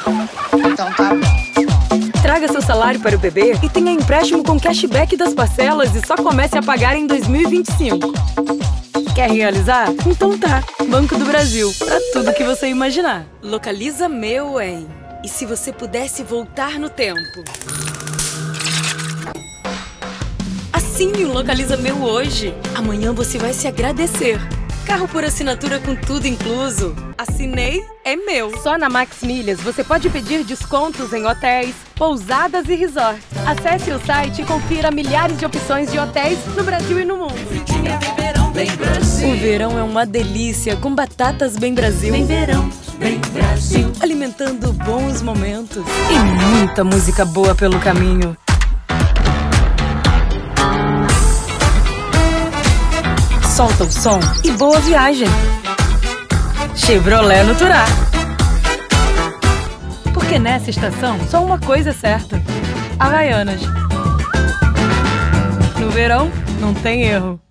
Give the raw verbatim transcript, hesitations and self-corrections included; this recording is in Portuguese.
Então tá bom. Traga seu salário para o B B e tenha empréstimo com cashback das parcelas e só comece a pagar em dois mil e vinte e cinco. Quer realizar? Então tá. Banco do Brasil. Pra tudo que você imaginar. Localiza Meu, hein? E se você pudesse voltar no tempo? Assine o Localiza Meu hoje. Amanhã você vai se agradecer. Carro por assinatura com tudo incluso. Assinei, é meu. Só na Max Milhas você pode pedir descontos em hotéis, pousadas e resorts. Acesse o site e confira milhares de opções de hotéis no Brasil e no mundo. O verão é uma delícia com batatas Bem Brasil. Bem verão, bem Brasil. Alimentando bons momentos e muita música boa pelo caminho. Solta o som e boa viagem. Chevrolet no Turá. Porque nessa estação só uma coisa é certa: Havaianas. No verão, não tem erro.